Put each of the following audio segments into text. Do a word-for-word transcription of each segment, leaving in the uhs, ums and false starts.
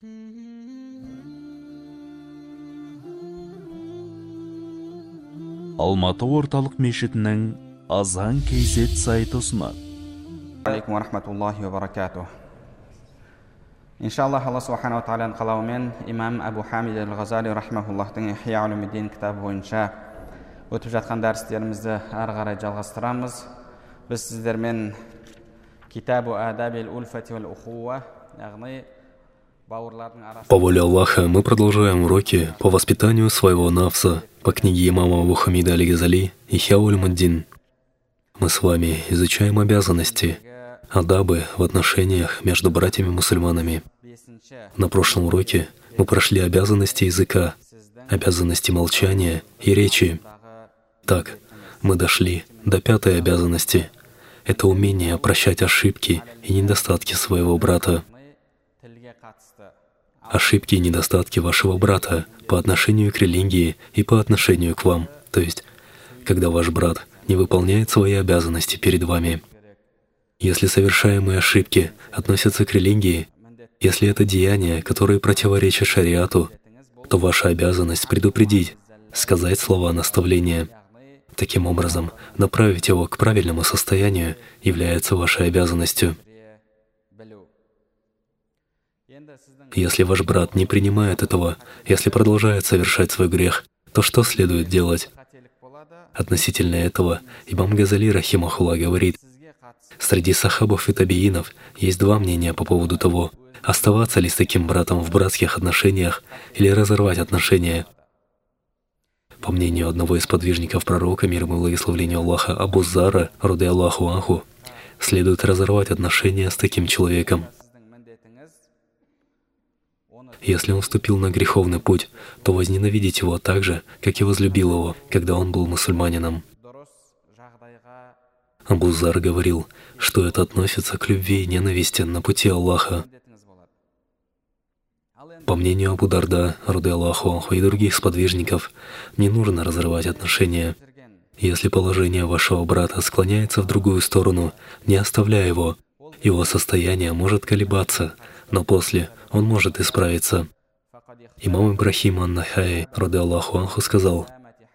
Алматы орталық мешітінің азан кейзет сайты ұсынады. Алейкум ва рахматуллахи ва баракатух. Иншаллах, Аллах субхана ва тағаланың қалауымен имам Абу Хамид аль-Ғазали рахмахуллахтың Ихия улумиддин кітабы бойынша өтіп жатқан дәрістерімізді ары қарай жалғастырамыз. Біз сіздермен китабу адабил ульфати вал ухуа, яғни бауырлардың арасында. По воле Аллаха мы продолжаем уроки по воспитанию своего нафса по книге имама Абу Хамида аль-Газали Ихия улумиддин. Мы с вами изучаем обязанности, адабы в отношениях между братьями-мусульманами. На прошлом уроке мы прошли обязанности языка, обязанности молчания и речи. Так, мы дошли до пятой обязанности. Это умение прощать ошибки и недостатки своего брата. Ошибки и недостатки вашего брата по отношению к религии и по отношению к вам. То есть, когда ваш брат не выполняет свои обязанности перед вами. Если совершаемые ошибки относятся к религии, если это деяния, которые противоречат шариату, то ваша обязанность предупредить, сказать слова наставления. Таким образом, направить его к правильному состоянию является вашей обязанностью. Если ваш брат не принимает этого, если продолжает совершать свой грех, то что следует делать? Относительно этого имам Газали рахимахуллах говорит: среди сахабов и табиинов есть два мнения по поводу того, оставаться ли с таким братом в братских отношениях или разорвать отношения. По мнению одного из подвижников пророка, мир ему и благословению Аллаха, Абу Зарра, ради Аллаху анху, следует разорвать отношения с таким человеком. Если он вступил на греховный путь, то возненавидеть его так же, как и возлюбил его, когда он был мусульманином. Абу Зар говорил, что это относится к любви и ненависти на пути Аллаха. По мнению Абу Дарда, ради Аллаху анху, и других сподвижников, не нужно разрывать отношения. Если положение вашего брата склоняется в другую сторону, не оставляй его. Его состояние может колебаться, но после он может исправиться. Имам Ибрахим ан-Нахаи, ради Аллаху анху, сказал: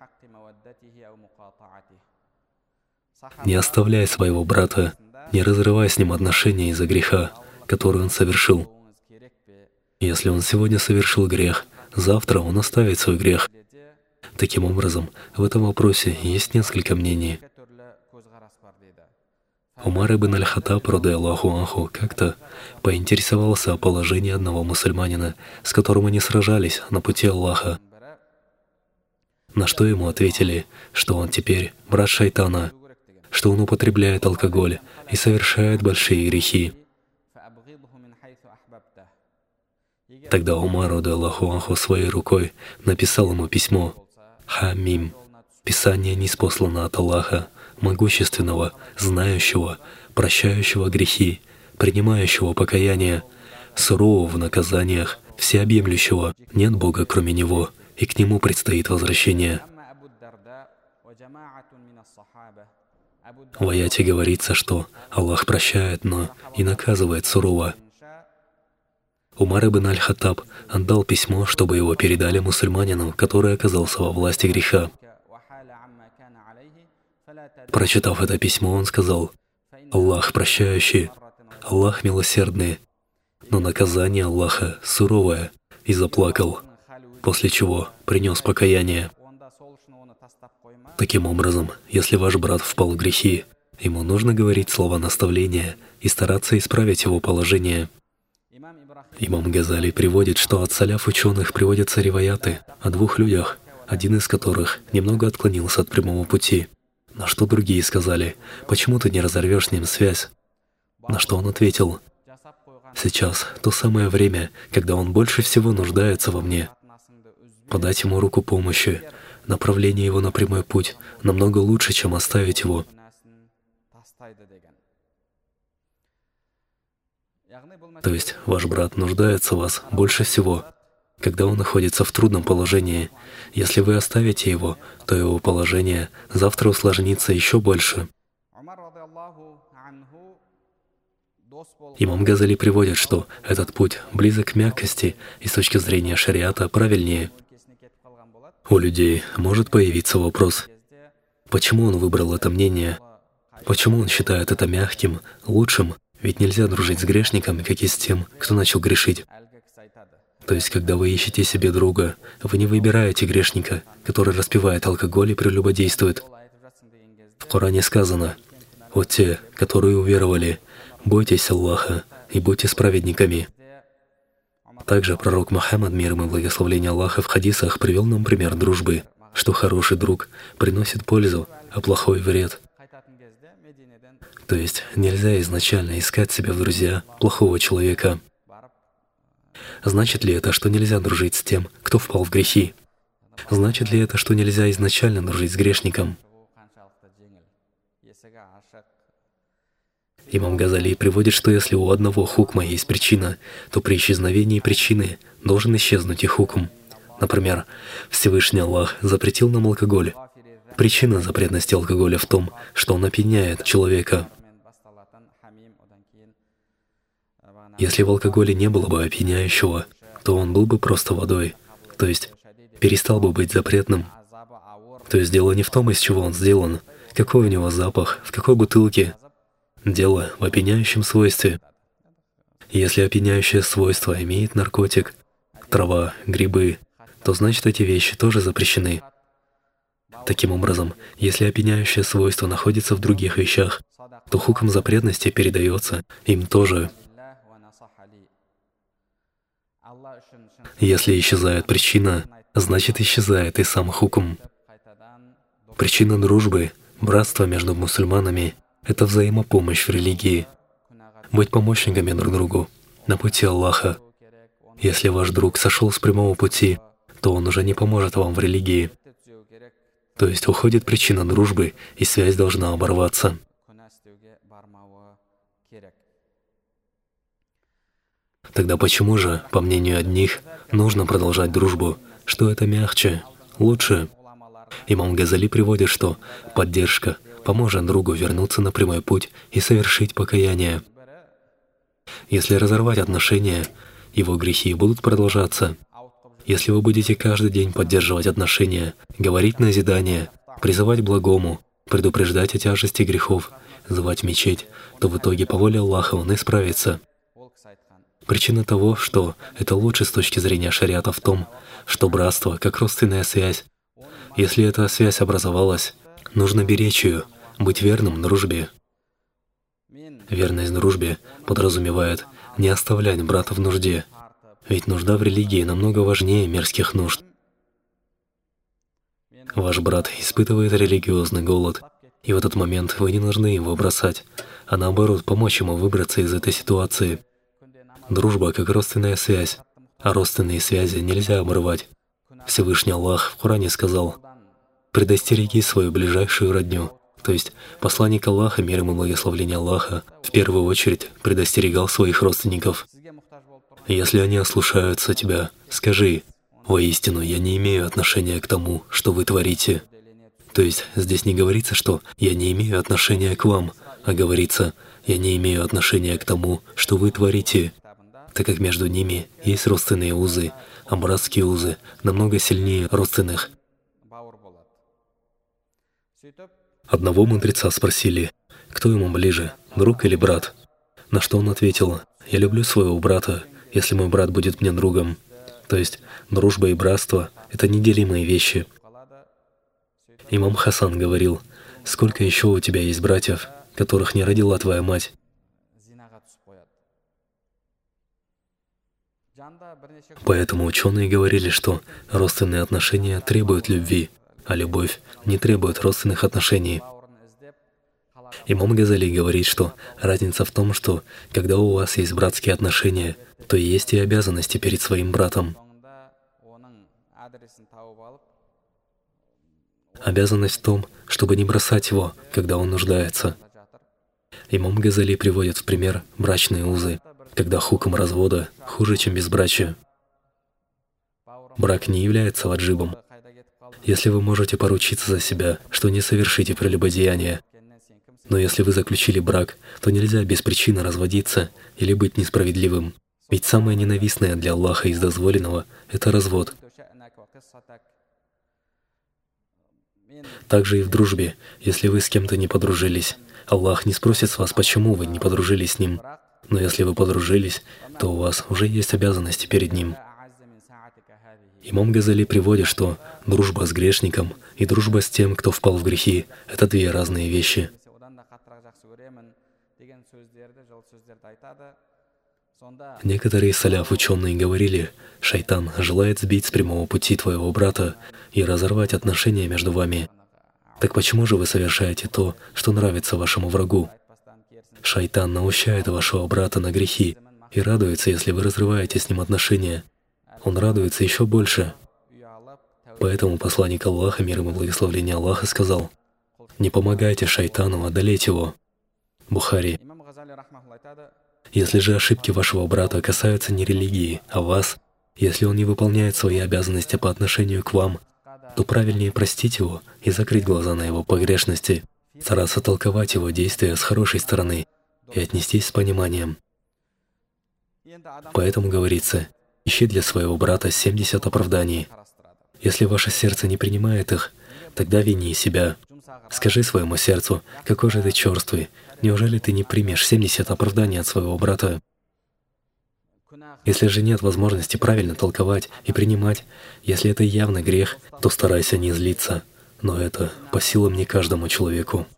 «Не оставляй своего брата, не разрывай с ним отношения из-за греха, который он совершил. Если он сегодня совершил грех, завтра он оставит свой грех». Таким образом, в этом вопросе есть несколько мнений. Умар ибн аль-Хаттаб, ради Аллаху анху, как-то поинтересовался о положении одного мусульманина, с которым они сражались на пути Аллаха. На что ему ответили, что он теперь брат шайтана, что он употребляет алкоголь и совершает большие грехи. Тогда Умар, ради Аллаху анху, своей рукой написал ему письмо: «Хамим. Писание ниспослано от Аллаха, могущественного, знающего, прощающего грехи, принимающего покаяние, сурового в наказаниях, всеобъемлющего. Нет Бога, кроме Него, и к Нему предстоит возвращение». В аяте говорится, что Аллах прощает, но и наказывает сурово. Умар ибн аль-Хаттаб отдал письмо, чтобы его передали мусульманину, который оказался во власти греха. Прочитав это письмо, он сказал: «Аллах прощающий, Аллах милосердный, но наказание Аллаха суровое», и заплакал, после чего принес покаяние. Таким образом, если ваш брат впал в грехи, ему нужно говорить слова наставления и стараться исправить его положение. Имам Газали приводит, что от саляф ученых приводятся риваяты о двух людях, один из которых немного отклонился от прямого пути. На что другие сказали: «Почему ты не разорвешь с ним связь?» На что он ответил: «Сейчас то самое время, когда он больше всего нуждается во мне. Подать ему руку помощи, направление его на прямой путь намного лучше, чем оставить его». То есть ваш брат нуждается в вас больше всего, когда он находится в трудном положении. Если вы оставите его, то его положение завтра усложнится еще больше. Имам Газали приводит, что этот путь близок к мягкости и с точки зрения шариата правильнее. У людей может появиться вопрос, почему он выбрал это мнение, почему он считает это мягким, лучшим, ведь нельзя дружить с грешником, как и с тем, кто начал грешить. То есть, когда вы ищете себе друга, вы не выбираете грешника, который распивает алкоголь и прелюбодействует. В Коране сказано: «Вот те, которые уверовали, бойтесь Аллаха и будьте справедниками». Также пророк Мухаммад, мир ему и благословение Аллаха, в хадисах привел нам пример дружбы, что хороший друг приносит пользу, а плохой — вред. То есть нельзя изначально искать себе в друзья плохого человека. Значит ли это, что нельзя дружить с тем, кто впал в грехи? Значит ли это, что нельзя изначально дружить с грешником? Имам Газали приводит, что если у одного хукма есть причина, то при исчезновении причины должен исчезнуть и хукм. Например, Всевышний Аллах запретил нам алкоголь. Причина запретности алкоголя в том, что он опьяняет человека. Если в алкоголе не было бы опьяняющего, то он был бы просто водой, то есть перестал бы быть запретным. То есть дело не в том, из чего он сделан, какой у него запах, в какой бутылке. Дело в опьяняющем свойстве. Если опьяняющее свойство имеет наркотик, трава, грибы, то значит эти вещи тоже запрещены. Таким образом, если опьяняющее свойство находится в других вещах, то хукм запретности передается им тоже. Если исчезает причина, значит исчезает и сам хукм. Причина дружбы, братства между мусульманами — это взаимопомощь в религии, быть помощниками друг другу на пути Аллаха. Если ваш друг сошел с прямого пути, то он уже не поможет вам в религии. То есть уходит причина дружбы, и связь должна оборваться. Тогда почему же, по мнению одних, нужно продолжать дружбу? Что это мягче, лучше? Имам Газали приводит, что поддержка поможет другу вернуться на прямой путь и совершить покаяние. Если разорвать отношения, его грехи будут продолжаться. Если вы будете каждый день поддерживать отношения, говорить назидание, призывать к благому, предупреждать о тяжести грехов, звать в мечеть, то в итоге по воле Аллаха он исправится. Причина того, что это лучше с точки зрения шариата, в том, что братство как родственная связь. Если эта связь образовалась, нужно беречь ее, быть верным дружбе. Верность дружбе подразумевает не оставлять брата в нужде, ведь нужда в религии намного важнее мирских нужд. Ваш брат испытывает религиозный голод, и в этот момент вы не должны его бросать, а наоборот помочь ему выбраться из этой ситуации. Дружба как родственная связь, а родственные связи нельзя обрывать. Всевышний Аллах в Коране сказал: «Предостереги свою ближайшую родню». То есть посланник Аллаха, мир ему и благословение Аллаха, в первую очередь предостерегал своих родственников. Если они ослушаются тебя, скажи: «Воистину, я не имею отношения к тому, что вы творите». То есть здесь не говорится, что «я не имею отношения к вам», а говорится «я не имею отношения к тому, что вы творите», так как между ними есть родственные узы, а братские узы намного сильнее родственных. Одного мудреца спросили, кто ему ближе, друг или брат? На что он ответил: «Я люблю своего брата, если мой брат будет мне другом». То есть дружба и братство — это неделимые вещи. Имам Хасан говорил: «Сколько еще у тебя есть братьев, которых не родила твоя мать?» Поэтому ученые говорили, что родственные отношения требуют любви, а любовь не требует родственных отношений. Имам Газали говорит, что разница в том, что когда у вас есть братские отношения, то есть и обязанности перед своим братом. Обязанность в том, чтобы не бросать его, когда он нуждается. Имам Газали приводит в пример брачные узы, когда хукм развода хуже, чем безбрачие. Брак не является ваджибом. Если вы можете поручиться за себя, что не совершите прелюбодеяние, Но если вы заключили брак, то нельзя без причины разводиться или быть несправедливым. Ведь самое ненавистное для Аллаха из дозволенного — это развод. Также и в дружбе, если вы с кем-то не подружились, Аллах не спросит с вас, почему вы не подружились с ним. Но если вы подружились, то у вас уже есть обязанности перед ним. Имам Газали приводит, что дружба с грешником и дружба с тем, кто впал в грехи — это две разные вещи. Некоторые саляф ученые говорили: шайтан желает сбить с прямого пути твоего брата и разорвать отношения между вами. Так почему же вы совершаете то, что нравится вашему врагу? Шайтан наущает вашего брата на грехи и радуется, если вы разрываете с ним отношения. Он радуется еще больше. Поэтому посланник Аллаха, мир ему и благословение Аллаха, сказал: «Не помогайте шайтану одолеть его». Бухари. Если же ошибки вашего брата касаются не религии, а вас, если он не выполняет свои обязанности по отношению к вам, то правильнее простить его и закрыть глаза на его погрешности, стараться толковать его действия с хорошей стороны и отнестись с пониманием. Поэтому говорится: ищи для своего брата семьдесят оправданий. Если ваше сердце не принимает их, тогда вини себя. Скажи своему сердцу: какой же ты черствый, неужели ты не примешь семьдесят оправданий от своего брата? Если же нет возможности правильно толковать и принимать, если это явно грех, то старайся не злиться, но это по силам не каждому человеку.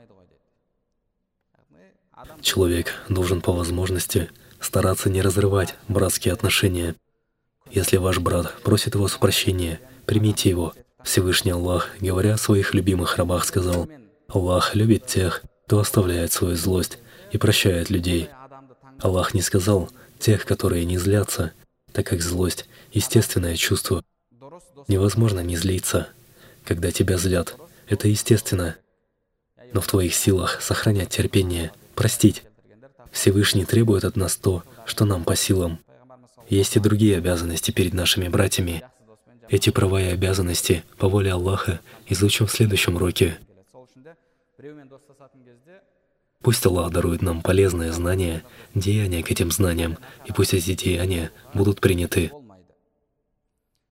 Человек должен по возможности стараться не разрывать братские отношения. Если ваш брат просит у вас прощения, примите его. Всевышний Аллах, говоря о своих любимых рабах, сказал: «Аллах любит тех, кто оставляет свою злость и прощает людей». Аллах не сказал «тех, которые не злятся», так как злость — естественное чувство. Невозможно не злиться. Когда тебя злят, это естественно. Но в твоих силах сохранять терпение, простить. Всевышний требует от нас то, что нам по силам. Есть и другие обязанности перед нашими братьями. Эти права и обязанности по воле Аллаха изучим в следующем уроке. Пусть Аллах дарует нам полезные знания, деяния к этим знаниям, и пусть эти деяния будут приняты.